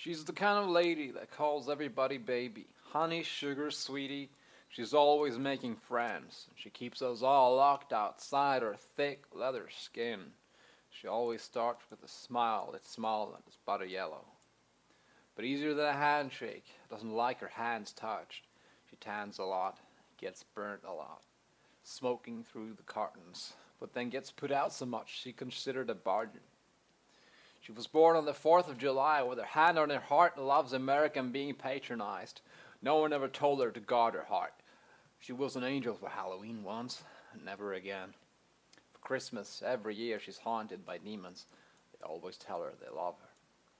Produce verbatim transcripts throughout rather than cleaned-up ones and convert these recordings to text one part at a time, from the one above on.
She's the kind of lady that calls everybody baby. Honey, sugar, sweetie. She's always making friends. She keeps us all locked outside her thick leather skin. She always starts with a smile that's small and it's butter yellow. But easier than a handshake. Doesn't like her hands touched. She tans a lot, gets burnt a lot, smoking through the cartons, but then gets put out so much she considered a bargain. She was born on the fourth of July with her hand on her heart and loves America and being patronized. No one ever told her to guard her heart. She was an angel for Halloween once, and never again. For Christmas, every year she's haunted by demons. They always tell her they love her.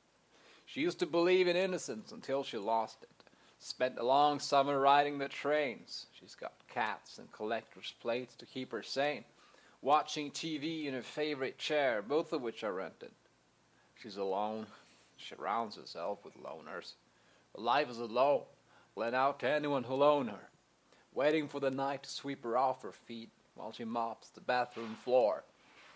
She used to believe in innocence until she lost it. Spent a long summer riding the trains. She's got cats and collector's plates to keep her sane. Watching T V in her favorite chair, both of which are rented. She's alone. She surrounds herself with loners. Her life is alone, lent out to anyone who'll own her. Waiting for the night to sweep her off her feet while she mops the bathroom floor.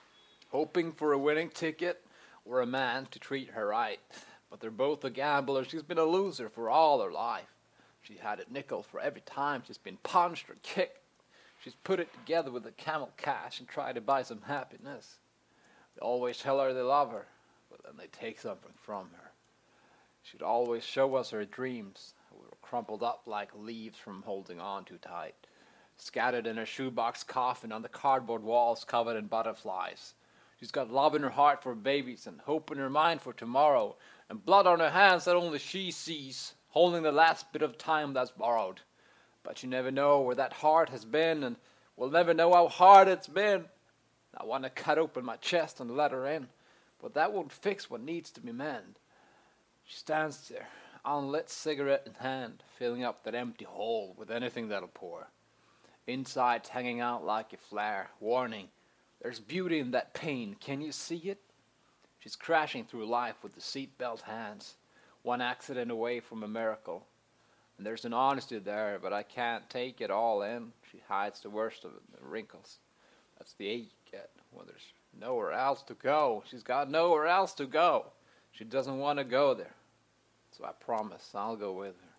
Hoping for a winning ticket or a man to treat her right. But they're both a gambler. She's been a loser for all her life. She had a nickel for every time she's been punched or kicked. She's put it together with a camel cash and tried to buy some happiness. They always tell her they love her, but then they take something from her. She'd always show us her dreams. We were crumpled up like leaves from holding on too tight. Scattered in her shoebox coffin on the cardboard walls covered in butterflies. She's got love in her heart for babies and hope in her mind for tomorrow, and blood on her hands that only she sees, holding the last bit of time that's borrowed. But you never know where that heart has been, and we'll never know how hard it's been. I want to cut open my chest and let her in, but that won't fix what needs to be mended. She stands there, unlit cigarette in hand, filling up that empty hole with anything that'll pour. Inside's hanging out like a flare, warning, there's beauty in that pain, can you see it? She's crashing through life with the seatbelt hands, one accident away from a miracle. And there's an honesty there, but I can't take it all in. She hides the worst of it, the wrinkles. That's the ache you get when there's nowhere else to go. She's got nowhere else to go. She doesn't want to go there. So I promise I'll go with her.